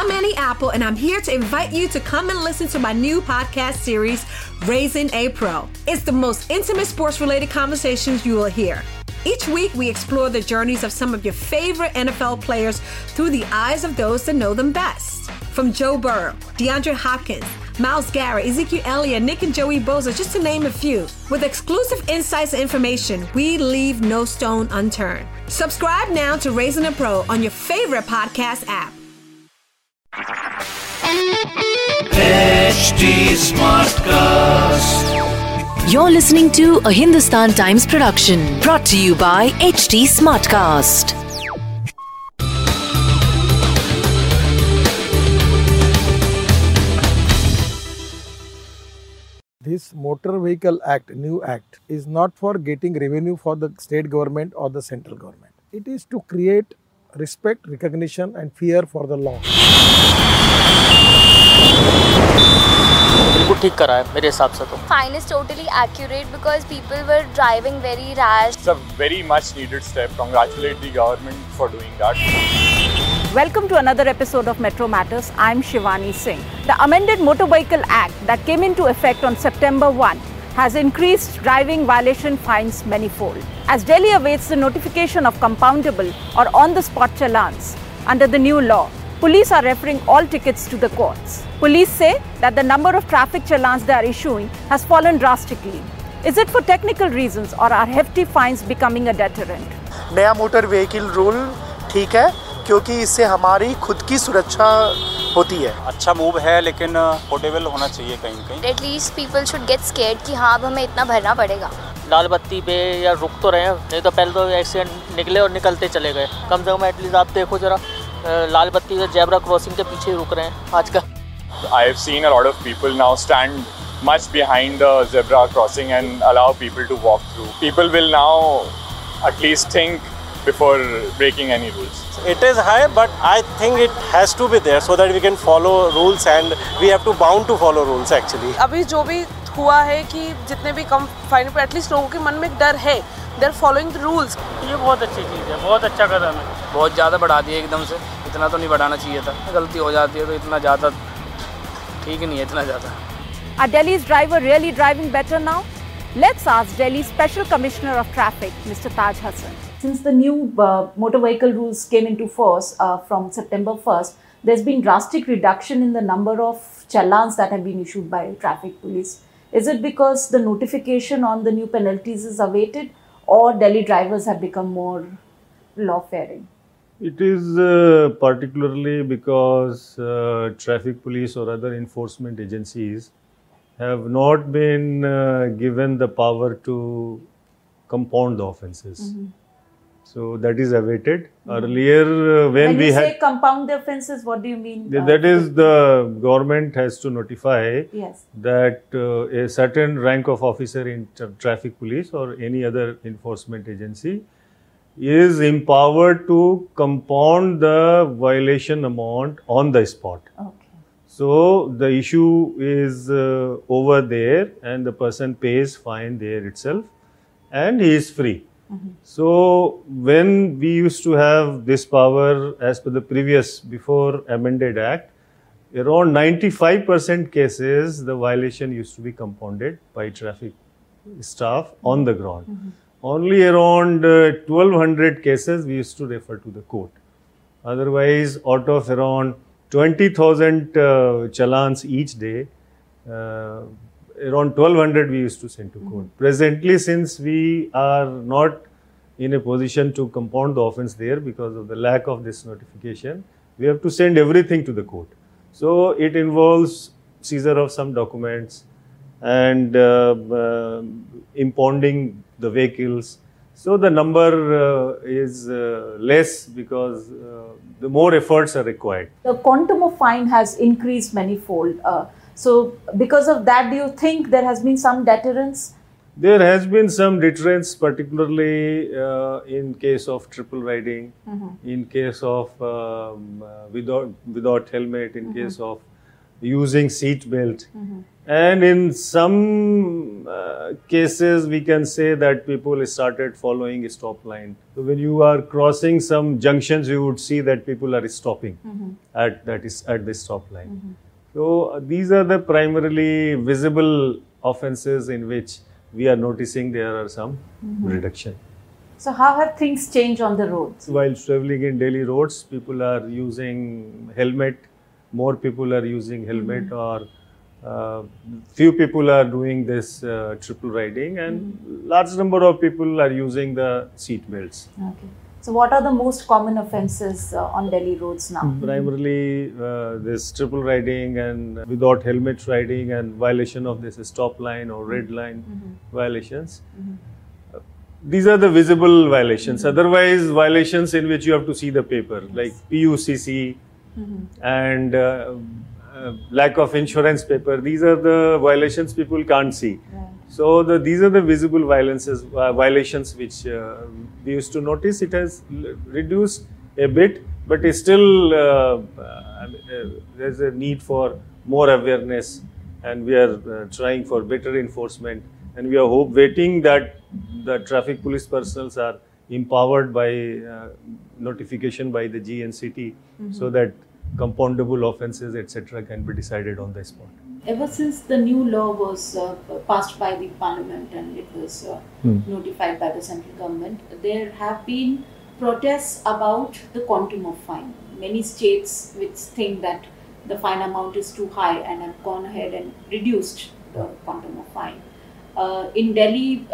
I'm Annie Apple, and I'm here to invite you to come and listen to my new podcast series, Raising a Pro. It's the most intimate sports-related conversations you will hear. Each week, we explore the journeys of some of your favorite NFL players through the eyes of those that know them best. From Joe Burrow, DeAndre Hopkins, Myles Garrett, Ezekiel Elliott, Nick and Joey Bosa, just to name a few. With exclusive insights and information, we leave no stone unturned. Subscribe now to Raising a Pro on your favorite podcast app. HT Smartcast. You're listening to a Hindustan Times production brought to you by HT Smartcast. This Motor Vehicle Act, new act, is not for getting revenue for the state government or the central government. It is to create respect, recognition and fear for the law. बिल्कुल ठीक करा है मेरे हिसाब से तो. Fine is totally accurate because people were driving very rash. It's a very much needed step. Congratulate the government for doing that. Welcome to another episode of Metro Matters. I'm Shivani Singh. The amended Motor Vehicle Act that came into effect on September 1 has increased driving violation fines manifold. As Delhi awaits the notification of compoundable or on-the-spot challans under the new law, police are referring all tickets to the courts. Police say that the number of traffic challans they are issuing has fallen drastically. Is it for technical reasons or are hefty fines becoming a deterrent? नया motor vehicle rule ठीक है क्योंकि इससे हमारी खुद की सुरक्षा होती है. अच्छा मूव है लेकिन पोर्टेबल होना चाहिए कहीं न कहीं. At least people should get scared कि हाँ अब हमें इतना भरना पड़ेगा. लाल बत्ती पे या रुक तो रहे हैं, नहीं तो पहले तो एक्सीडेंट निकले और निकलते चले गए. कम से कम एटलीस्ट आप देखो जरा लाल बत्ती से जेब्रा क्रॉसिंग के पीछे रुक रहे हैं आजकल. I have seen a lot of people now stand much behind the zebra crossing and allow people to walk through. People will now at least think before breaking any rules. It is high, but I think it has to be there so that we can follow rules and we have to bound to follow rules actually. अभी जो भी हुआ है कि जितने भी कम fine पे at least लोगों के मन में एक डर है. They are following the rules. ये बहुत अच्छी चीज़ है, बहुत अच्छा कदम है. बहुत ज़्यादा बढ़ा दिया एकदम से, इतना तो नहीं बढ़ाना चाहिए था. गलती हो जाती है तो इतना ज़्यादा ठीक नहीं है, इतना ज़्यादा. Are Delhi's driver really driving better now? Let's ask Delhi's Special Commissioner of Traffic, Mr. Taj Hassan. Since the new motor vehicle rules came into force from September 1st, there's been drastic reduction in the number of challans that have been issued by traffic police. Is it because the notification on the new penalties is awaited or Delhi drivers have become more law-fearing? It is particularly because traffic police or other enforcement agencies have not been given the power to compound the offences. Mm-hmm. So that is awaited. Earlier, when we you had say compound the offences, what do you mean? That is, the government has to notify that a certain rank of officer in traffic police or any other enforcement agency is empowered to compound the violation amount on the spot. Okay. So the issue is over there and the person pays fine there itself and he is free. Mm-hmm. So when we used to have this power as per the previous before amended act, around 95% cases the violation used to be compounded by traffic staff on the ground. Mm-hmm. Only around 1200 cases we used to refer to the court. Otherwise, out of around 20,000 challans each day, around 1200 we used to send to court. Mm-hmm. Presently, since we are not in a position to compound the offence there because of the lack of this notification, we have to send everything to the court. So it involves seizure of some documents and impounding the vehicles. So the number is less because the more efforts are required. The quantum of fine has increased manifold. So because of that, do you think there has been some deterrence? There has been some deterrence, particularly in case of triple riding, Mm-hmm. in case of without helmet, in Mm-hmm. case of using seat belt. And in some cases, we can say that people started following a stop line. So when you are crossing some junctions, you would see that people are stopping at the stop line. So these are the primarily visible offences in which we are noticing there are some reduction. So how have things changed on the roads? While travelling in Delhi roads, people are using helmet. More people are using helmet, or few people are doing this triple riding, and large number of people are using the seat belts. Okay. So what are the most common offences on Delhi roads now? Primarily this triple riding and without helmet riding and violation of this stop line or red line violations. These are the visible violations. Otherwise, violations in which you have to see the paper, like PUCC and lack of insurance paper. These are the violations people can't see. So these are the visible violations which we used to notice. It has reduced a bit, but it's still there's a need for more awareness, and we are trying for better enforcement, and we are waiting that the traffic police personnel are empowered by notification by the GNCT, so that compoundable offences, etc., can be decided on the spot. Ever since the new law was passed by the parliament and it was notified by the central government, there have been protests about the quantum of fine. Many states which think that the fine amount is too high and have gone ahead and reduced the quantum of fine. In Delhi,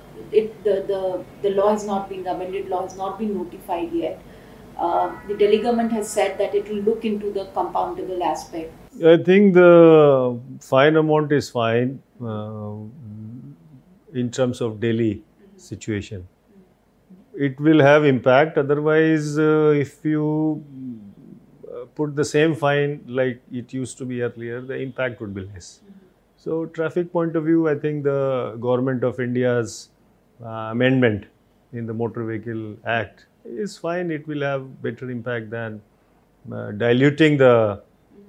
the law has not been, the amended law has not been notified yet. The Delhi government has said that it will look into the compoundable aspect. I think the fine amount is fine in terms of Delhi situation. It will have impact. Otherwise, if you put the same fine like it used to be earlier, the impact would be less. So, traffic point of view, I think the Government of India's amendment in the Motor Vehicle Act is fine. It will have better impact than diluting the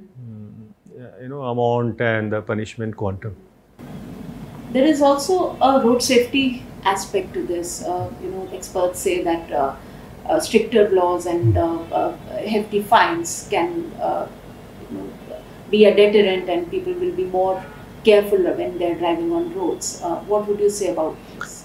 amount and the punishment quantum. There is also a road safety aspect to this. Experts say that stricter laws and hefty fines can be a deterrent, and people will be more careful when they're driving on roads. What would you say about this?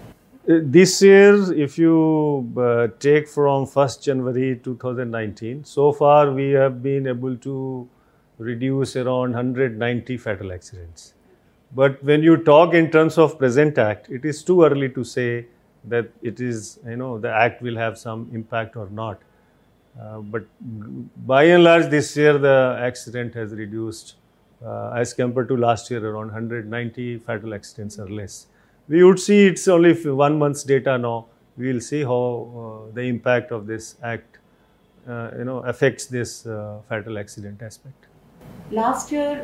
This year, if you take from 1st January 2019, so far we have been able to reduce around 190 fatal accidents. But when you talk in terms of present act, it is too early to say that it is, the act will have some impact or not. But by and large, this year the accident has reduced as compared to last year, around 190 fatal accidents or less. We would see it's only 1 month's data now. We will see how the impact of this act, affects this fatal accident aspect. Last year,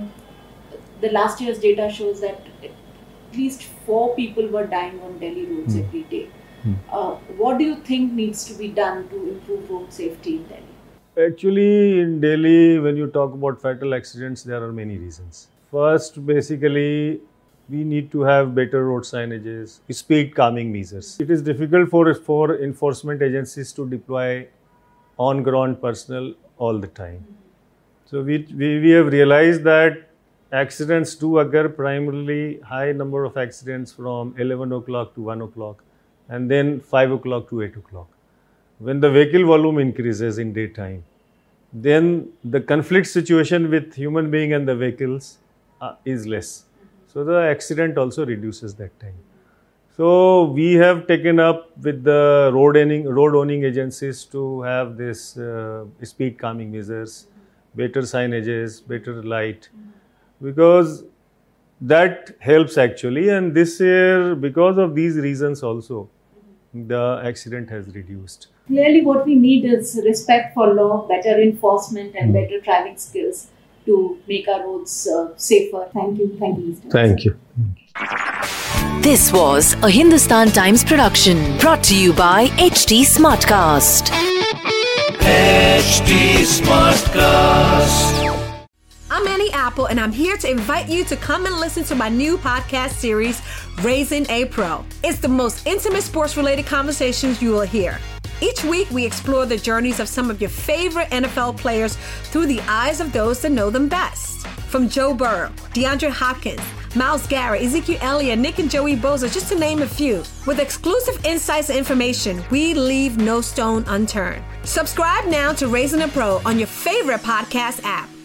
the last year's data shows that at least 4 people were dying on Delhi roads every day. What do you think needs to be done to improve road safety in Delhi? Actually, in Delhi, when you talk about fatal accidents, there are many reasons. First, basically, we need to have better road signages, speed calming measures. It is difficult for enforcement agencies to deploy on-ground personnel all the time. So we have realized that accidents do occur, primarily high number of accidents from 11 o'clock to 1 o'clock and then 5 o'clock to 8 o'clock. When the vehicle volume increases in daytime, then the conflict situation with human being and the vehicles is less. So the accident also reduces that time. So we have taken up with the road owning agencies to have this speed calming measures, better signages, better light, because that helps actually. And this year, because of these reasons also, the accident has reduced. Clearly what we need is respect for law, better enforcement and better driving skills to make our roads safer. Thank you, Mr. Thank you. This was a Hindustan Times production brought to you by HT Smartcast. I'm Apple, and I'm here to invite you to come and listen to my new podcast series, Raising a Pro. It's the most intimate sports-related conversations you will hear. Each week, we explore the journeys of some of your favorite NFL players through the eyes of those that know them best. From Joe Burrow, DeAndre Hopkins, Myles Garrett, Ezekiel Elliott, Nick and Joey Bosa, just to name a few. With exclusive insights and information, we leave no stone unturned. Subscribe now to Raising a Pro on your favorite podcast app.